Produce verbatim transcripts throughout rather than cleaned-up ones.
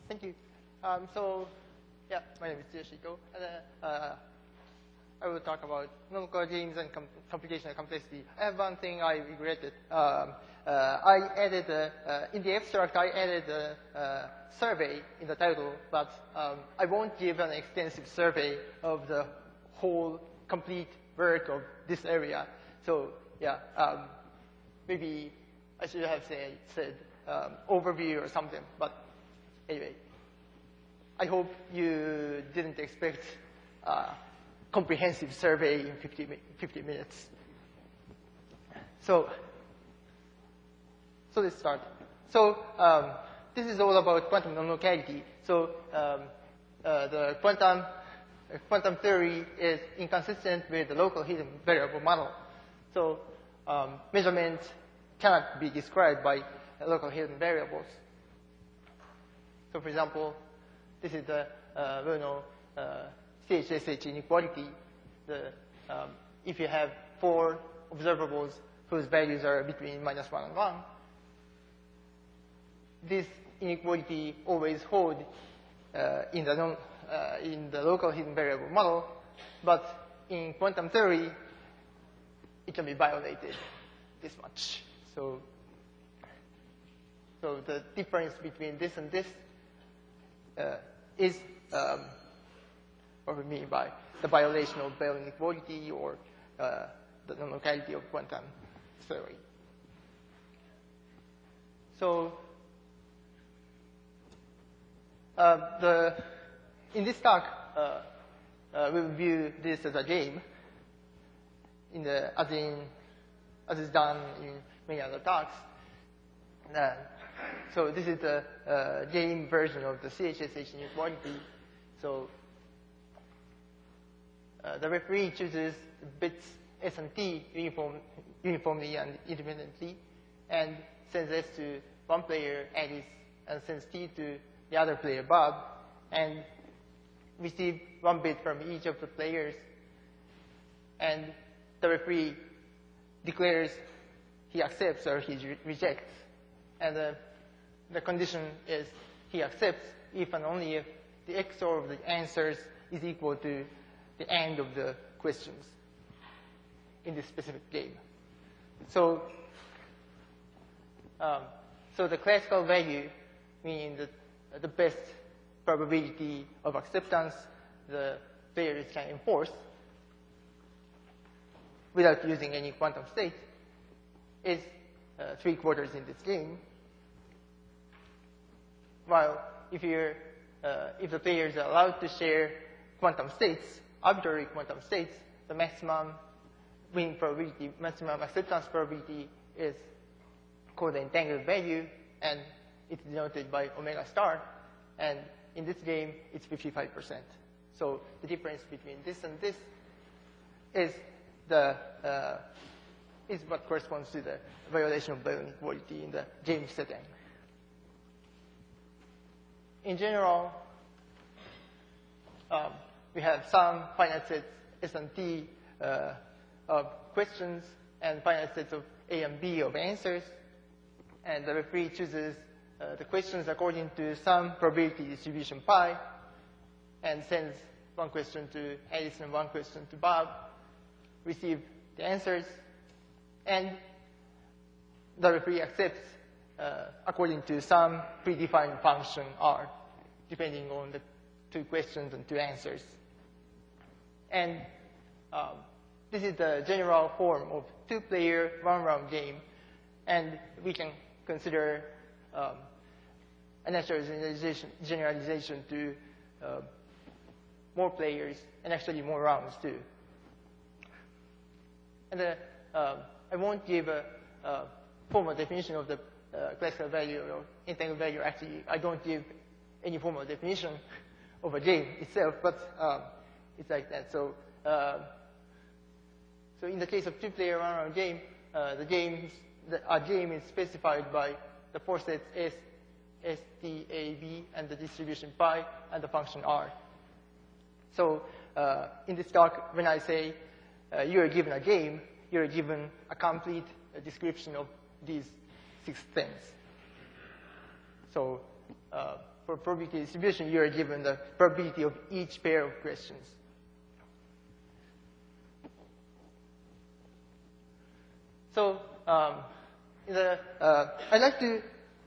Thank you. Um, so, yeah, my name is Yoshiko, and uh, uh, I will talk about non-local games and com computational complexity. I have one thing I regretted. Um, uh, I added, uh, uh, in the abstract, I added a uh, survey in the title, but um, I won't give an extensive survey of the whole complete work of this area. So, yeah, um, maybe I should have said, said um, overview or something, but anyway, I hope you didn't expect a comprehensive survey in fifty, fifty minutes. So, so let's start. So um, this is all about quantum non-locality. So um, uh, the quantum, uh, quantum theory is inconsistent with the local hidden variable model. So um, measurements cannot be described by local hidden variables. So for example, this is the uh, well-known uh, C H S H inequality. The, um, if you have four observables whose values are between minus one and one, this inequality always holds uh, in, the non, uh, in the local hidden variable model, but in quantum theory, it can be violated this much. So, so the difference between this and this Uh, is um, what we mean by the violation of Bell inequality or uh, the non-locality of quantum theory. So uh, the, in this talk, uh, uh, we will view this as a game, in the, as, in, as is done in many other talks. Uh, So this is the uh, game version of the C H S H inequality. So uh, the referee chooses bits S and T uniform, uniformly and independently, and sends S to one player, Alice, and sends T to the other player, Bob, and receive one bit from each of the players. And the referee declares he accepts or he re rejects. And uh, the condition is he accepts if and only if the X O R of the answers is equal to the end of the questions in this specific game. So, um, so the classical value, meaning the, the best probability of acceptance the players can enforce without using any quantum state, is uh, three quarters in this game. While if, you're, uh, if the players are allowed to share quantum states, arbitrary quantum states, the maximum win probability, maximum acceptance probability is called the entangled value, and it's denoted by omega star. And in this game, it's fifty-five percent. So the difference between this and this is the uh, is what corresponds to the violation of Bell inequality in the game setting. In general, um, we have some finite sets S and T uh, of questions and finite sets of A and B of answers. And the referee chooses uh, the questions according to some probability distribution pi and sends one question to Alice and one question to Bob, receive the answers, and the referee accepts Uh, according to some predefined function R, depending on the two questions and two answers. And um, this is the general form of two-player, one-round game. And we can consider um, a natural generalization, generalization to uh, more players and actually more rounds too. And uh, uh, I won't give a, a formal definition of the Uh, classical value or entangled value. Actually, I don't give any formal definition of a game itself, but um, it's like that. So, uh, so in the case of two-player one-round game, uh, the games, the, a game is specified by the four sets S, S, T, A, B, and the distribution pi, and the function R. So, uh, in this talk, when I say uh, you are given a game, you are given a complete uh, description of these six things. So uh, for probability distribution, you are given the probability of each pair of questions. So um, the, uh, I'd like to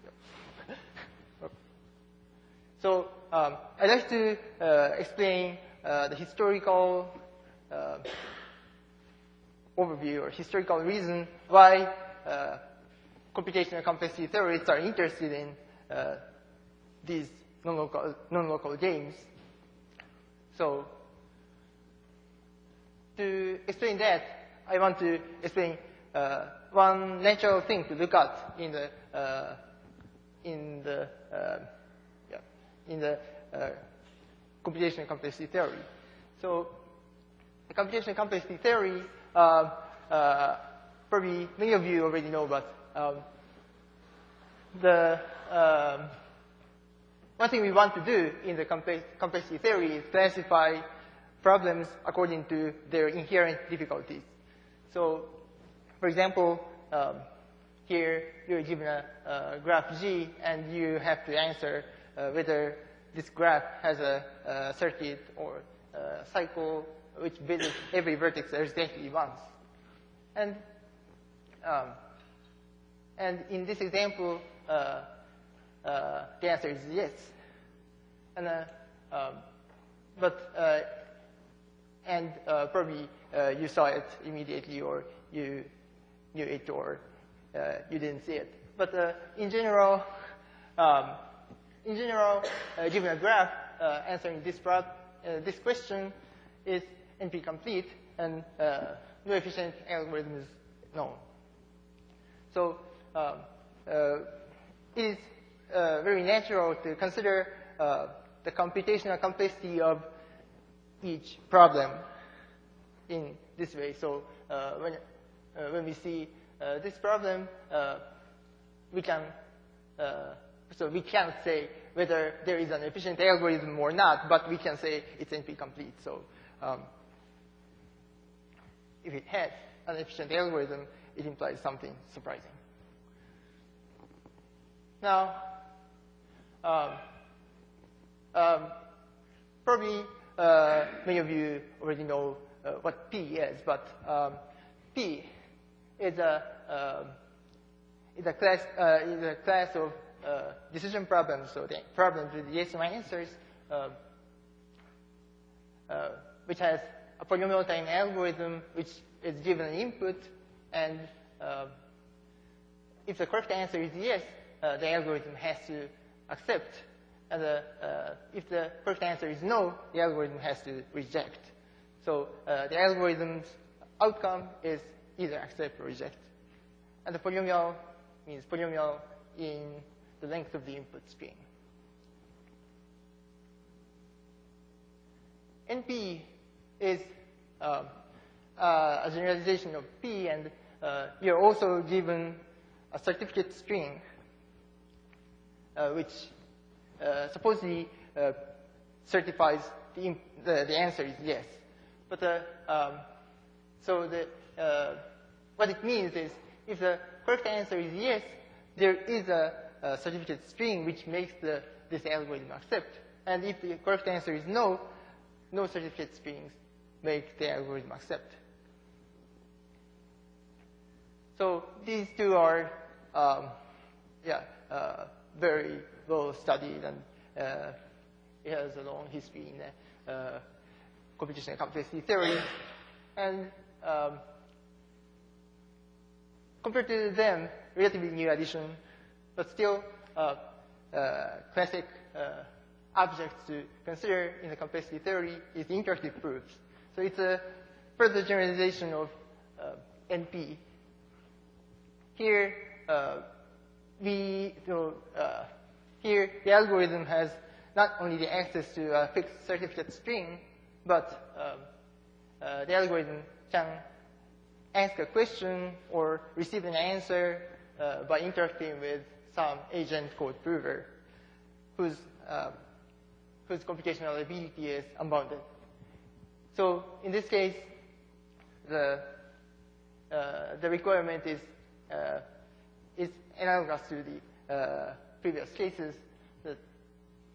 so um, I'd like to uh, explain uh, the historical uh, overview or historical reason why uh, computational complexity theorists are interested in uh, these non-local non-local games. So to explain that, I want to explain uh, one natural thing to look at in the uh, in the uh, yeah, in the uh, computational complexity theory. So the computational complexity theory, uh, uh, probably many of you already know, but um, the um, one thing we want to do in the complex, complexity theory is classify problems according to their inherent difficulties. So, for example, um, here you're given a, a graph G, and you have to answer uh, whether this graph has a, a circuit or a cycle which visits every vertex exactly once. And um, and in this example, uh, uh, the answer is yes. And uh, um, but uh, and uh, probably uh, you saw it immediately, or you knew it, or uh, you didn't see it. But uh, in general, um, in general, uh, given a graph, uh, answering this pro uh, this question is N P complete, and uh, no efficient algorithm is known. So um, uh, it is uh, very natural to consider uh, the computational complexity of each problem in this way. So uh, when uh, when we see uh, this problem, uh, we can uh, so we can't say whether there is an efficient algorithm or not, but we can say it's N P complete. So um, if it has an efficient algorithm, it implies something surprising. Now, um, um, probably uh, many of you already know uh, what P is, but um, P is a um, is a class uh, is a class of uh, decision problems. So the problems with yes or no answers, uh, uh, which has a polynomial time algorithm which is given an input, and uh, if the correct answer is yes, uh, the algorithm has to accept. And uh, uh, if the correct answer is no, the algorithm has to reject. So uh, the algorithm's outcome is either accept or reject. And the polynomial means polynomial in the length of the input string. N P is uh, uh, a generalization of P, and uh, you're also given a certificate string, uh, which uh, supposedly uh, certifies the, the, the answer is yes. But uh, um, so the, uh, what it means is if the correct answer is yes, there is a, a certificate string which makes the, this algorithm accept. And if the correct answer is no, no certificate strings make the algorithm accept. So these two are, um, yeah, uh, very well studied, and uh, it has a long history in uh, computational complexity theory. And um, compared to them, relatively new addition, but still uh, uh, classic uh, objects to consider in the complexity theory is interactive proofs. So it's a further generalization of uh, N P. Here, uh, we, you know, uh, here the algorithm has not only the access to a fixed certificate string, but um, uh, the algorithm can ask a question or receive an answer uh, by interacting with some agent code prover, whose uh, whose computational ability is unbounded. So in this case, the uh, the requirement is uh, is analogous to the uh, previous cases. That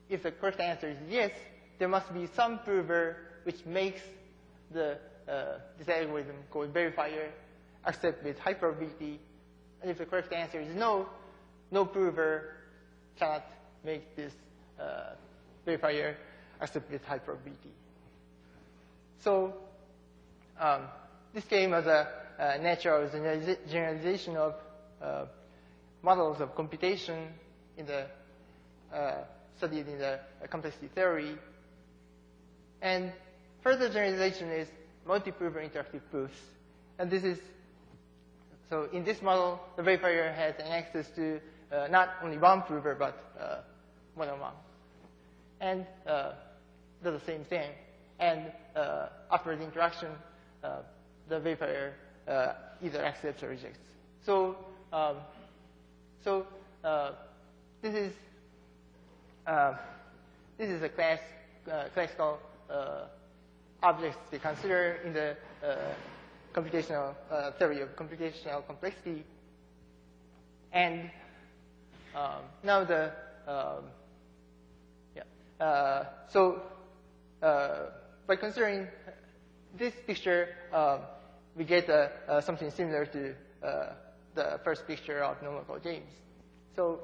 if the correct answer is yes, there must be some prover which makes the, uh, this algorithm called verifier accept with high probability. And if the correct answer is no, no prover cannot make this uh, verifier accept with high probability. So um, this came as a, a natural generalization of uh, models of computation in the uh, studied in the uh, complexity theory. And further generalization is multi-prover interactive proofs. And this is, so in this model, the verifier has an access to uh, not only one prover, but uh, more than one. And uh, does the same thing. And uh, after the interaction, uh, the verifier uh, either accepts or rejects. So, um, so uh, this is uh, this is a class uh, classical uh, objects to consider in the uh, computational uh, theory of computational complexity. And um, now the um, yeah uh, so uh, by considering this picture, um, we get uh, uh, something similar to uh, the first picture of numerical James. So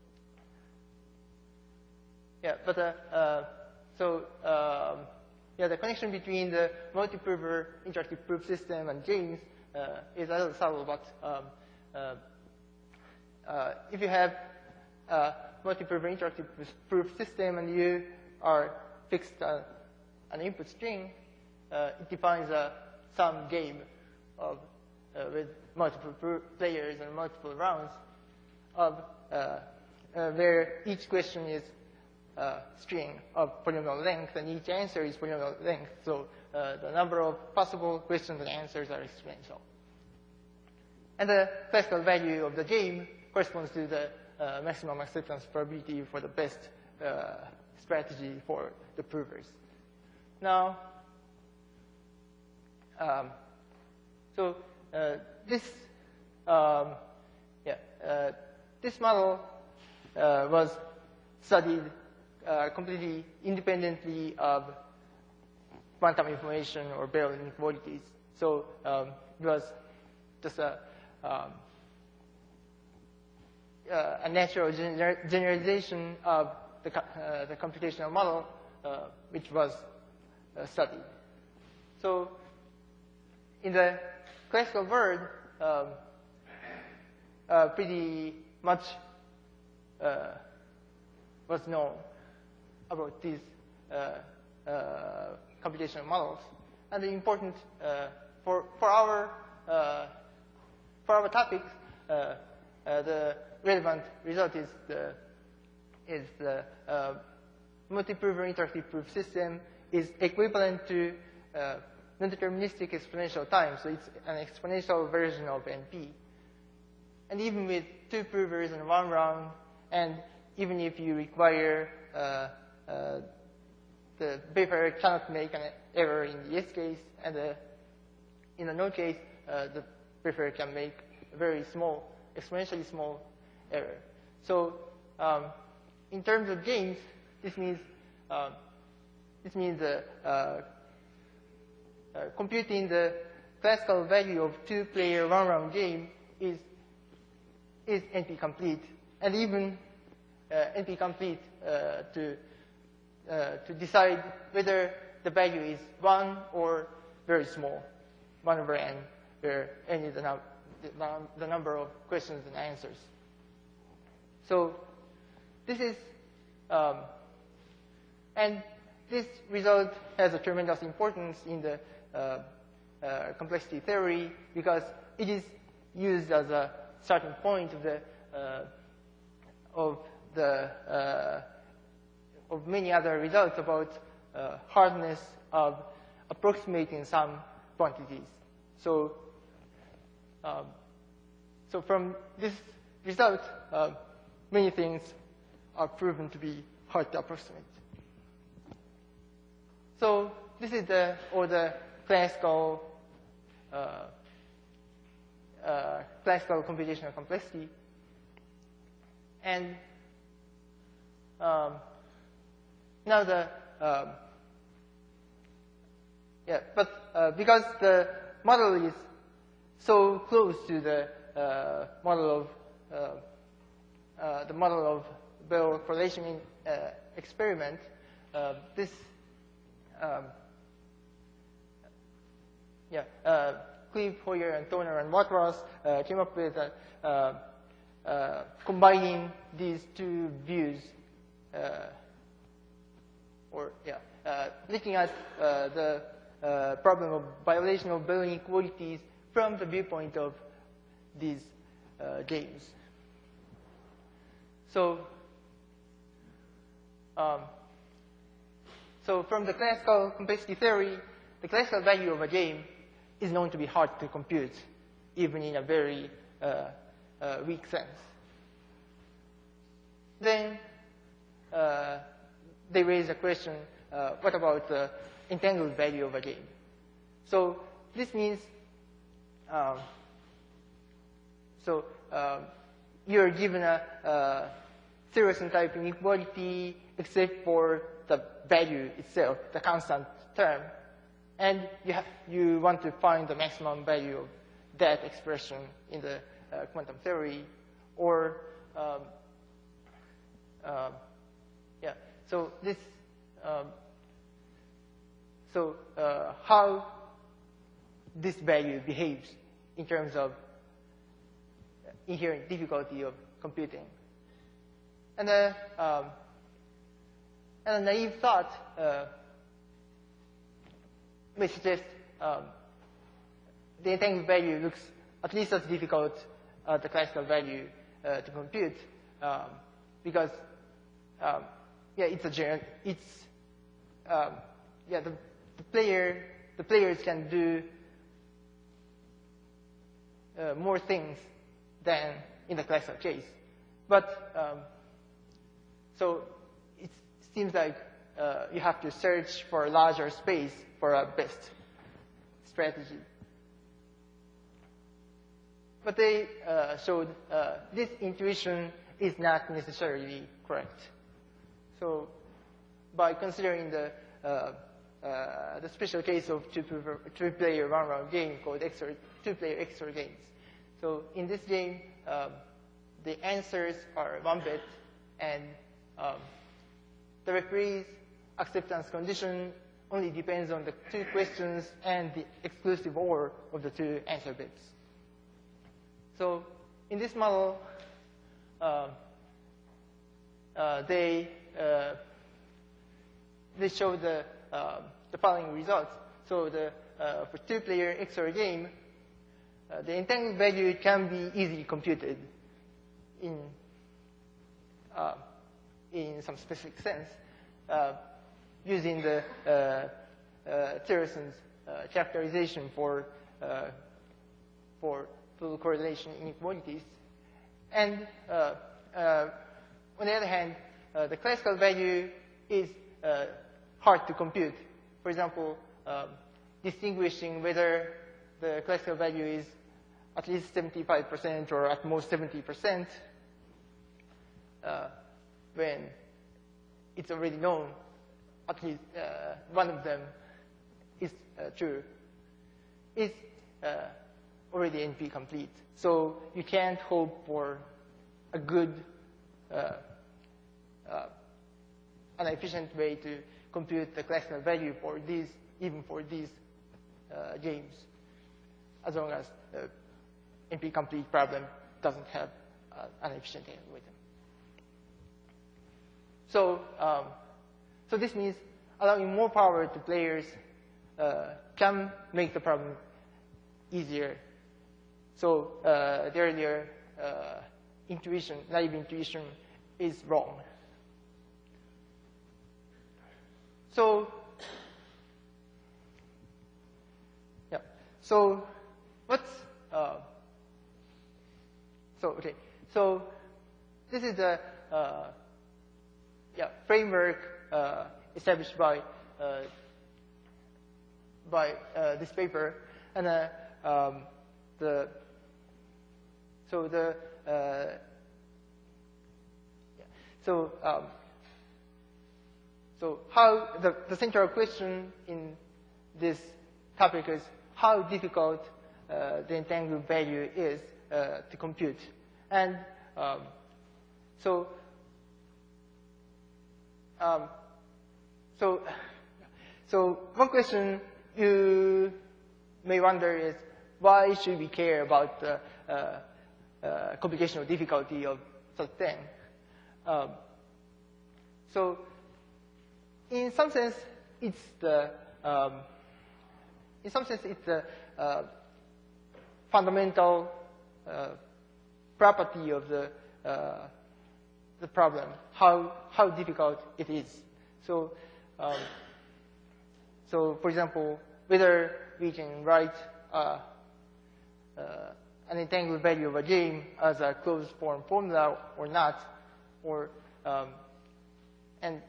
yeah, but uh, uh, so um, yeah, the connection between the multi-prover interactive proof system and James uh, is a little subtle, but um, uh, uh, if you have a multi-prover interactive proof system and you are fixed uh, an input string, uh, it defines uh, some game of uh, with multiple players and multiple rounds of uh, uh, where each question is a string of polynomial length and each answer is polynomial length. So uh, the number of possible questions and answers are exponential. And the classical value of the game corresponds to the uh, maximum acceptance probability for the best uh, strategy for the provers. Now, um, so uh, this, um, yeah, uh, this model uh, was studied uh, completely independently of quantum information or barrel inequalities. So um, it was just a, um, uh, a natural gener generalization of the, uh, the computational model, uh, which was uh, studied. So in the classical world, um, uh, pretty much uh, was known about these uh, uh, computational models. And the important uh, for for our uh, for our topics, uh, uh, the relevant result is the is the uh, multi-prover interactive proof system is equivalent to uh, non-deterministic exponential time. So it's an exponential version of N P. And even with two provers and one round, and even if you require uh, uh, the verifier cannot make an error in the yes case, and the, in the no case, uh, the verifier can make a very small, exponentially small error. So um, in terms of James, this means uh, this means the uh, uh, computing the classical value of two-player one-round game is is N P complete, and even uh, N P complete uh, to uh, to decide whether the value is one or very small, one over n, where n is the, num the, num the number of questions and answers. So this is, um, and this result has a tremendous importance in the uh, uh, complexity theory because it is used as a starting point of the uh, of the uh, of many other results about uh, hardness of approximating some quantities. So, um, so from this result, uh, many things are proven to be hard to approximate. So this is the or the classical uh, uh, classical computational complexity, and um, now the um, yeah, but uh, because the model is so close to the uh, model of uh, uh, the model of Bell correlation in, uh, experiment, uh, this um, yeah, uh, Cleve, Hoyer, and Toner and Wattross uh, came up with uh, uh, uh, combining these two views, uh, or yeah, uh, looking at uh, the uh, problem of violation of Bell inequalities from the viewpoint of these uh, games. So, um, so from the classical complexity theory, the classical value of a game is known to be hard to compute, even in a very uh, uh, weak sense. Then uh, they raise a question, uh, what about the entangled value of a game? So this means, um, so uh, you're given a uh, Therosin type inequality except for the value itself, the constant term. And you, have, you want to find the maximum value of that expression in the uh, quantum theory, or um, uh, yeah. So this, um, so uh, how this value behaves in terms of inherent difficulty of computing, and a um, and a naive thought. Uh, may suggest um, the entangled value looks at least as difficult as the classical value uh, to compute, um, because um, yeah, it's a general, it's um, yeah, the, the player the players can do uh, more things than in the classical case, but um, so it seems like uh, you have to search for a larger space for a best strategy. But they uh, showed uh, this intuition is not necessarily correct. So by considering the, uh, uh, the special case of two-player one-round game called X O R, two-player X O R games. So in this game, um, the answers are one bit, and um, the referee's acceptance condition only depends on the two questions and the exclusive or of the two answer bits. So in this model, uh, uh, they uh, they show the uh, the following results. So the uh, for two-player X O R game, uh, the entangled value can be easily computed in uh, in some specific sense. Uh, using the uh, uh, Therosin's uh, characterization for uh, for full correlation inequalities, and uh, uh, on the other hand, uh, the classical value is uh, hard to compute. For example, um, distinguishing whether the classical value is at least seventy-five percent or at most seventy percent uh, when it's already known at least uh, one of them is uh, true, is uh, already N P complete. So you can't hope for a good, uh, uh, an efficient way to compute the classical value for these, even for these uh, games, as long as the N P complete problem doesn't have uh, an efficient algorithm. So. Um, So this means allowing more power to players uh, can make the problem easier. So uh, the earlier uh, intuition, naive intuition, is wrong. So yeah. So what's uh, so okay. So this is the uh, yeah framework. Uh, established by uh, by uh, this paper, and uh, um, the so the uh, yeah. so um, So how the, the central question in this topic is how difficult uh, the entangled value is uh, to compute. And um, so, um, so, so one question you may wonder is, why should we care about the uh, uh, computational difficulty of such thing? Um, so, in some sense, it's the um, in some sense it's the uh, fundamental uh, property of the uh, the problem, how how difficult it is. So, um, so for example, whether we can write uh, uh, an entangled value of a game as a closed form formula or not, or um, and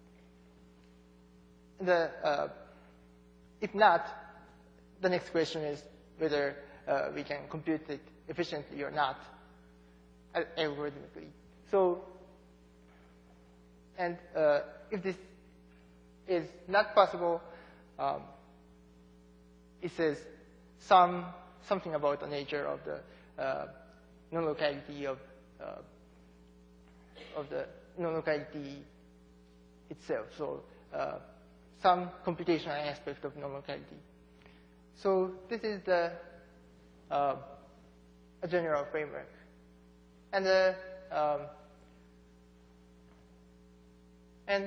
the uh, if not, the next question is whether uh, we can compute it efficiently or not, algorithmically. So, and uh, if this is not possible, um, it says some something about the nature of the uh, non-locality of uh, of the non-locality itself. So, uh, some computational aspect of non-locality. So this is the uh, a general framework, and the um, and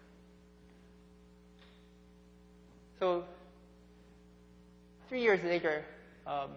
so three years later, um,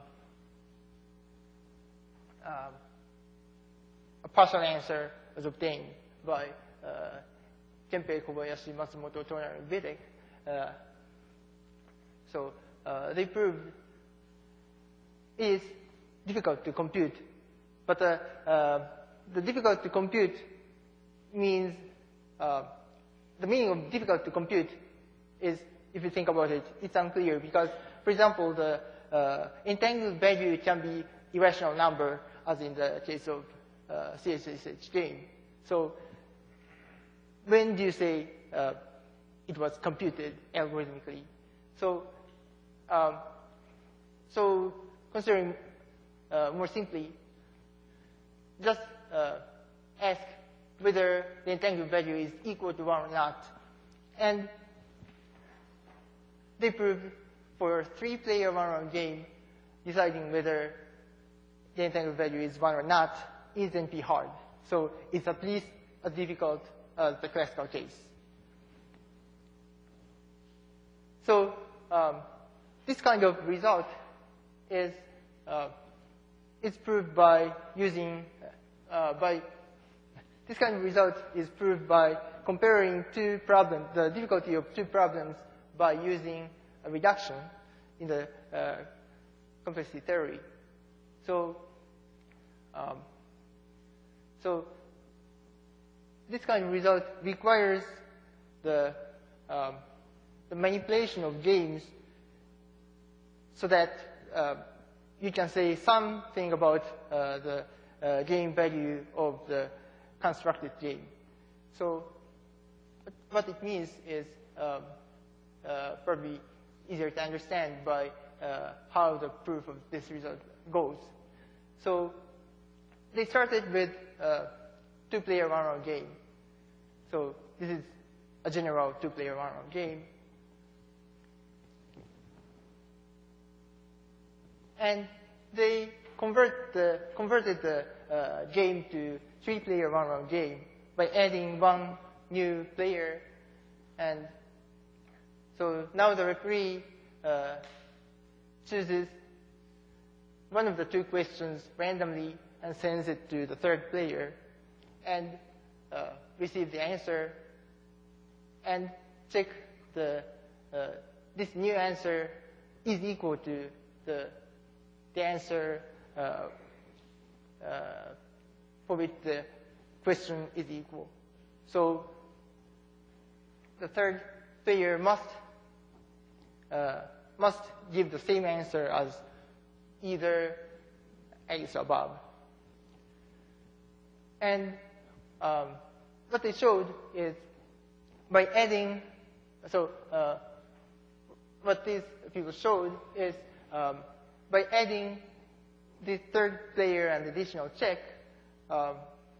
um, a partial answer was obtained by uh, Kempei, Kobayashi, Matsumoto, Turner, and Vitek. Uh, so uh, they proved it is difficult to compute, but uh, uh, the difficult to compute means uh, the meaning of difficult to compute is, if you think about it, it's unclear because, for example, the uh, entangled value can be irrational number, as in the case of uh, C S S H game. So when do you say uh, it was computed algorithmically? So, um, so considering uh, more simply, just uh, ask whether the entangled value is equal to one or not, and they proved for a three-player one-round game, deciding whether the entangled value is one or not is N P hard. So it's at least as difficult as the classical case. So um, this kind of result is uh, is proved by using uh, by this kind of result is proved by comparing two problems, the difficulty of two problems, by using a reduction in the uh, complexity theory. So, um, so this kind of result requires the um, the manipulation of games so that uh, you can say something about uh, the uh, game value of the constructed game. So what it means is um, uh, probably easier to understand by uh, how the proof of this result goes. So they started with a two-player one-round game. So this is a general two-player one-round game. And they convert the, converted the uh, game to three-player one-round game by adding one new player. And so now the referee uh, chooses one of the two questions randomly and sends it to the third player and uh, receive the answer and check the uh, this new answer is equal to the the answer uh, uh, for which the question is equal. So the third player must uh, must give the same answer as either else above. And um, what they showed is by adding, so uh, what these people showed is um, by adding the third player and additional check, um,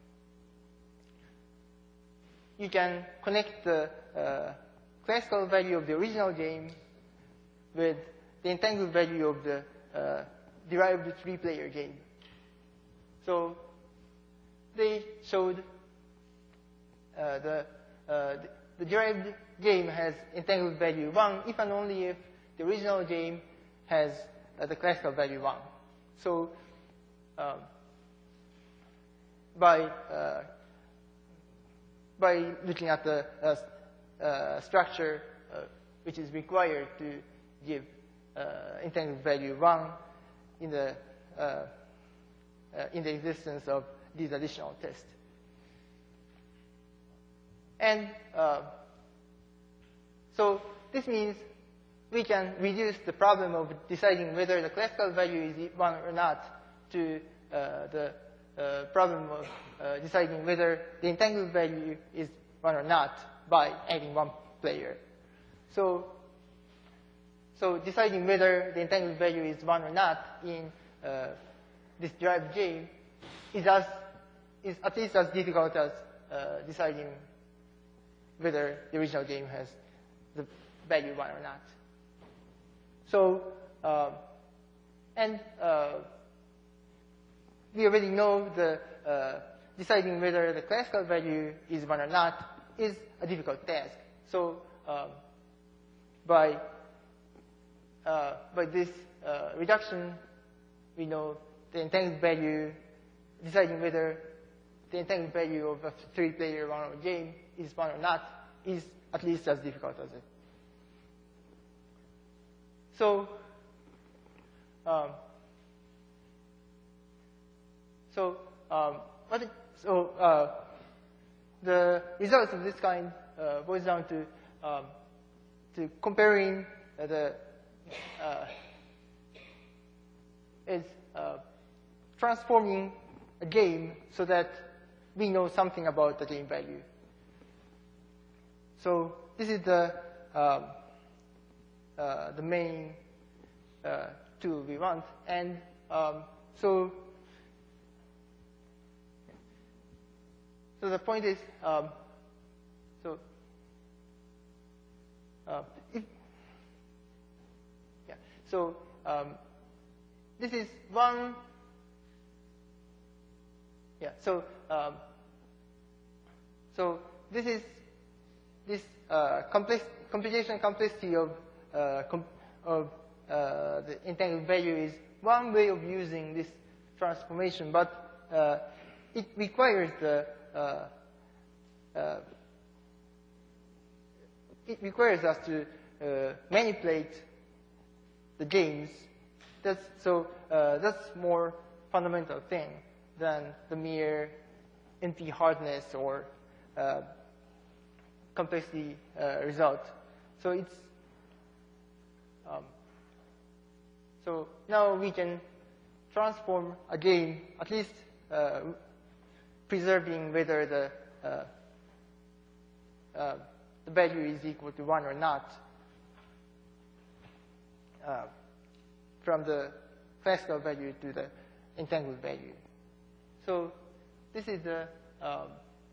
you can connect the uh, classical value of the original game with the entangled value of the uh, derived three-player game. So they showed uh, the, uh, the the derived game has entangled value one if and only if the original game has uh, the classical value one. So um, by uh, by looking at the uh, uh, structure uh, which is required to give uh, entangled value one in the uh, uh, in the existence of these additional tests. And uh, so this means we can reduce the problem of deciding whether the classical value is one or not to uh, the uh, problem of uh, deciding whether the entangled value is one or not by adding one player. So, so deciding whether the entangled value is one or not in uh, this derived game is, as, is at least as difficult as uh, deciding whether the original game has the value one or not. So, uh, and uh, we already know the uh, deciding whether the classical value is one or not is a difficult task. So, um, by uh, by this uh, reduction, we know the entangled value, deciding whether the entangled value of a three-player one-hour game is one or not is at least as difficult as it. So, um, so, um, what it, so uh, the results of this kind uh, boils down to um, to comparing uh, the uh, is uh, transforming a game so that we know something about the game value. So this is the um, uh, the main uh, tool we want, and um, so so the point is um, so uh, if, yeah so um, this is one yeah so um, so this is this uh, complex, computation complexity of, uh, com of uh, the entangled value is one way of using this transformation, but uh, it requires the uh, uh, it requires us to uh, manipulate the games. That's so uh, that's more fundamental thing than the mere N P hardness or uh, complexity uh, result. So it's um, so now we can transform a game, at least uh, preserving whether the uh, uh, the value is equal to one or not uh, from the classical value to the entangled value. So this is the um,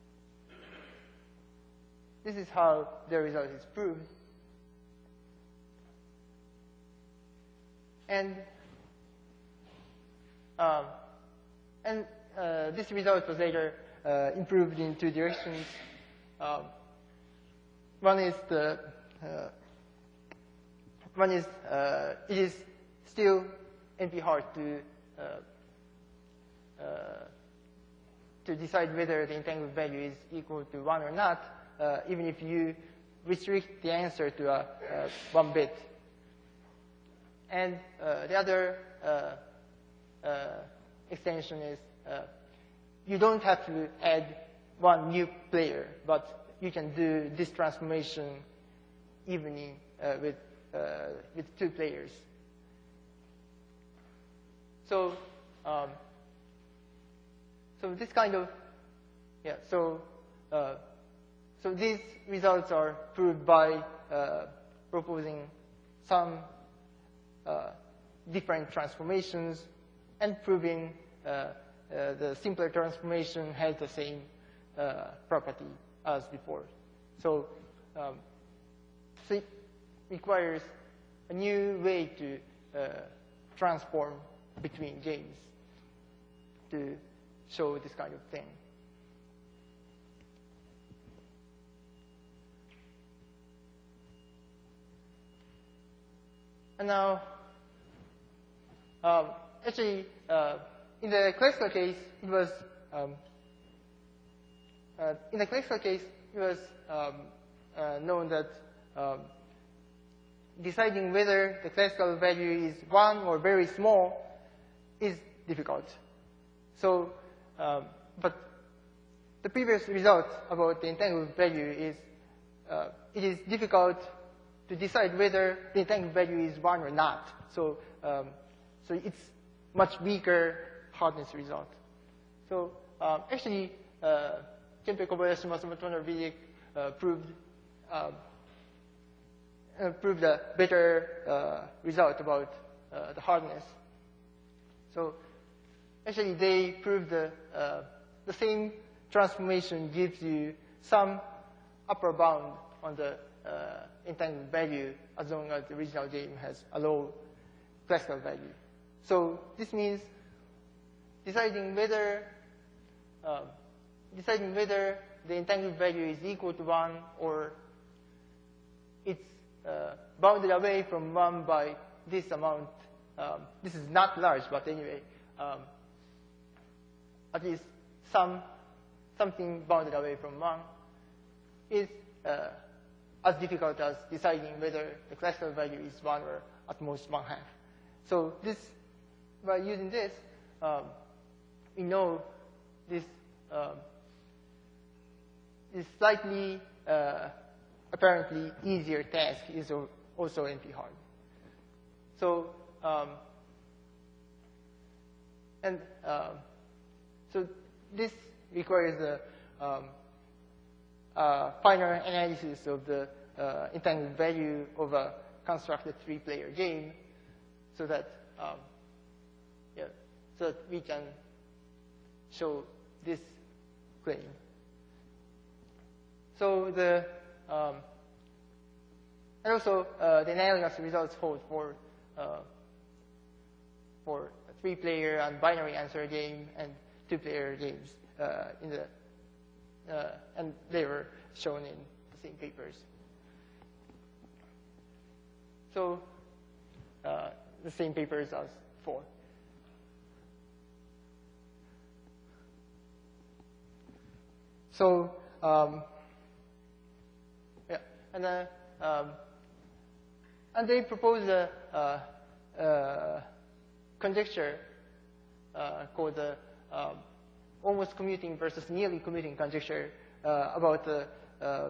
This is how the result is proved. And, um, and uh, this result was later uh, improved in two directions. Um, one is the uh, one is uh, it is still N P hard to uh, uh, to decide whether the entangled value is equal to one or not. Uh, even if you restrict the answer to a, uh, one bit. And uh, the other uh, uh, extension is uh, you don't have to add one new player, but you can do this transformation even in, uh, with, uh, with two players. So, um, so this kind of, yeah, so, uh, so these results are proved by uh, proposing some uh, different transformations and proving uh, uh, the simpler transformation has the same uh, property as before. So, um, so it requires a new way to uh, transform between games to show this kind of thing. And now, um, actually, uh, in the classical case, it was um, uh, in the classical case it was um, uh, known that um, deciding whether the classical value is one or very small is difficult. So, um, but the previous result about the entangled value is uh, it is difficult to decide whether the entangled value is one or not. So, um, so it's much weaker hardness result. So um, actually, uh, Kempei, Kobayashi, Matsumoto, and Vidic uh, proved um, uh, proved a better uh, result about uh, the hardness. So actually, they proved the uh, the same transformation gives you some upper bound on the uh, entangled value as long as the original game has a low classical value. So this means deciding whether uh, deciding whether the entangled value is equal to one or it's uh, bounded away from one by this amount. Um, this is not large, but anyway, um, at least some something bounded away from one is uh, as difficult as deciding whether the classical value is one or at most one half. So this, by using this, um, we know this um, this slightly uh, apparently easier task is also N P hard. So um, and uh, so this requires a um, uh, finer analysis of the uh, entangled value of a constructed three-player game, so that um, yeah, so that we can show this claim. So the um, and also uh, the analogous results hold for uh, for a three-player and binary answer game and two-player games uh, in the uh, and they were shown in the same papers. So uh, the same papers as before. So um, yeah, and uh, um, and they propose a, a, a conjecture uh, called the um, almost commuting versus nearly commuting conjecture uh, about the uh,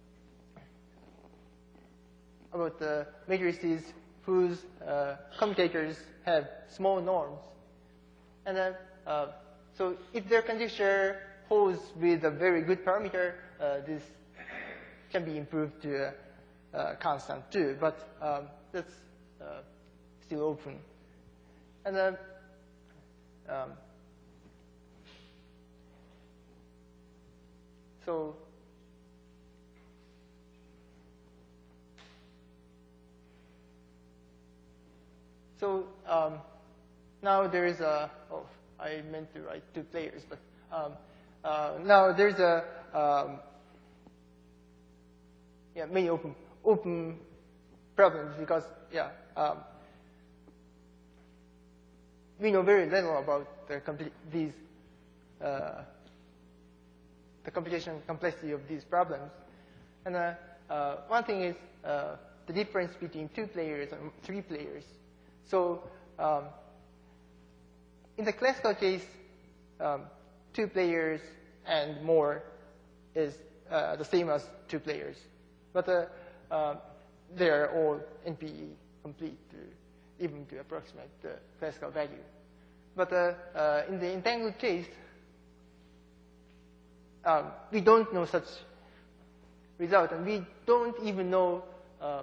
about the matrices whose uh, commutators have small norms, and then uh, so if their conjecture holds with a very good parameter, uh, this can be improved to a, a constant too, but um, that's uh, still open, and then. Um, So, so um, now there is a, oh, I meant to write two players, but um, uh, now there's a, um, yeah, many open, open problems because, yeah, um, we know very little about the complete, these uh, the computation complexity of these problems. And uh, uh, one thing is uh, the difference between two players and three players. So um, in the classical case, um, two players and more is uh, the same as two players. But uh, uh, they are all N P E complete, to, even to approximate the classical value. But uh, uh, in the entangled case, Um, we don't know such result, and we don't even know um,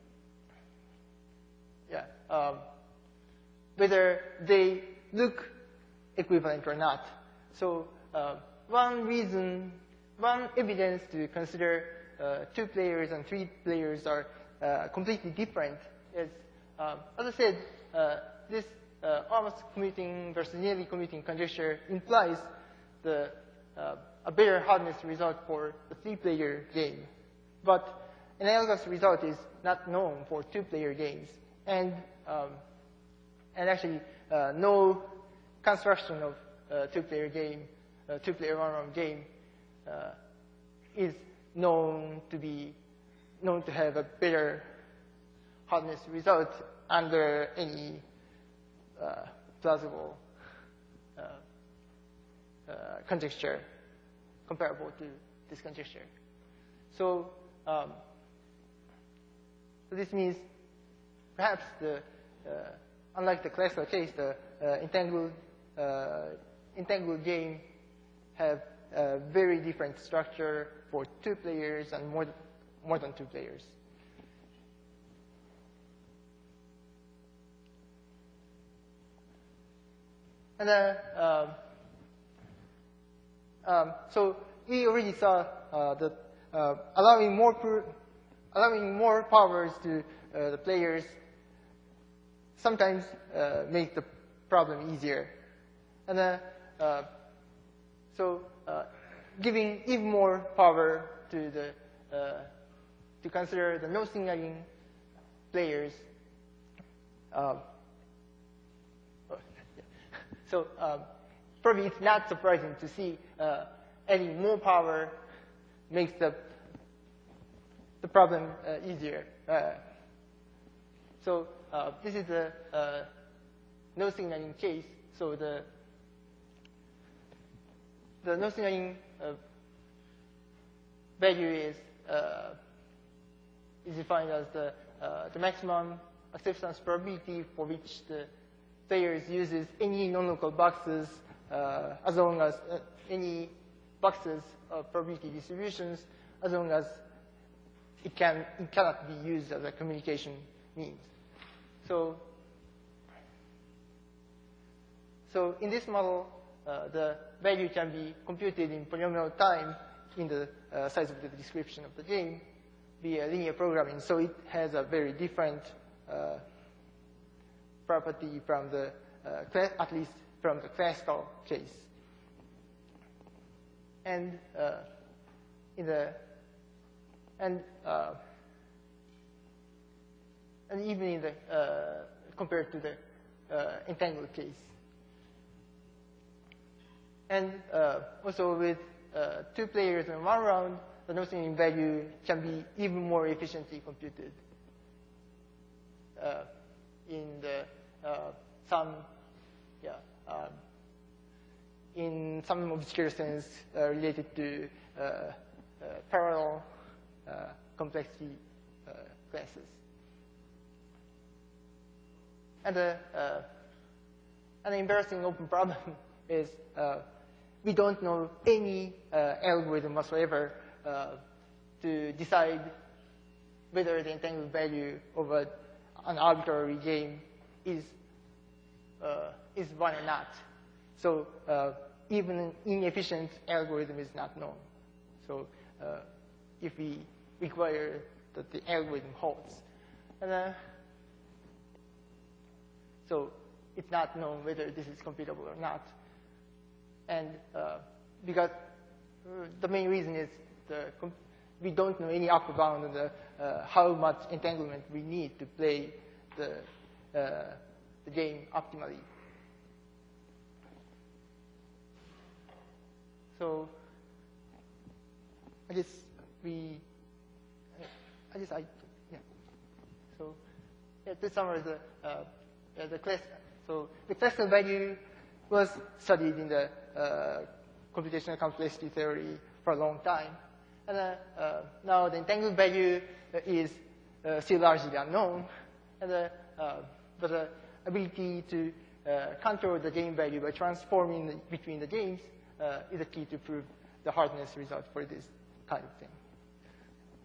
yeah, um, whether they look equivalent or not. So uh, one reason, one evidence to consider uh, two players and three players are uh, completely different is, um, as I said, uh, this uh, almost commuting versus nearly commuting conjecture implies the uh, a better hardness result for the three-player game. But analogous result is not known for two-player games. And, um, and actually, uh, no construction of uh, two-player game, uh, two-player one-round game uh, is known to be known to have a better hardness result under any uh, plausible uh, uh, conjecture comparable to this conjecture. So, um, so this means perhaps the uh, unlike the classical case, the uh, entangled uh, entangled game have a very different structure for two players and more more than two players. And then, uh, um, so we already saw uh, that uh, allowing more per, allowing more powers to uh, the players sometimes uh, make the problem easier. And then, uh, so uh, giving even more power to the uh, to consider the no-signaling players. Uh, So um, probably it's not surprising to see uh, adding more power makes the the problem uh, easier. Uh, so uh, this is a uh, no signaling case. So the the no signaling uh, value is uh, is defined as the uh, the maximum acceptance probability for which the players uses any non-local boxes uh, as long as uh, any boxes of probability distributions as long as it can it cannot be used as a communication means. So so in this model, uh, the value can be computed in polynomial time in the uh, size of the description of the game via linear programming. So it has a very different uh, property from the, uh, at least from the classical case. And uh, in the, and, uh, and even in the, uh, compared to the uh, entangled case. And uh, also with uh, two players in one round, the no-signaling value can be even more efficiently computed. Uh, in the uh, some yeah um, in some obscure sense uh, related to uh, uh, parallel uh, complexity uh, classes. And uh, uh, an embarrassing open problem is uh, we don't know any uh, algorithm whatsoever uh, to decide whether the entangled value of a an arbitrary game is uh, is one or not. So uh, even an inefficient algorithm is not known. So uh, if we require that the algorithm holds, and uh, so it's not known whether this is computable or not. And uh, because uh, the main reason is the we don't know any upper bound on the uh, how much entanglement we need to play the, uh, the game optimally. So I guess we, I guess I, yeah. So yeah, to summarize the uh, yeah, the class. So the classical value was studied in the uh, computational complexity theory for a long time. And uh, uh, now the entangled value uh, is uh, still largely unknown. And uh, uh, but the ability to uh, control the game value by transforming the, between the games uh, is a key to prove the hardness result for this kind of thing.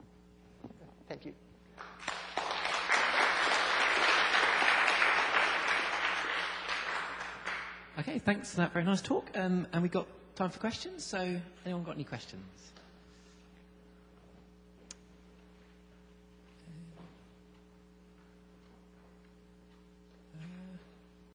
Thank you. Okay, thanks for that very nice talk. Um, and we've got time for questions, so anyone got any questions?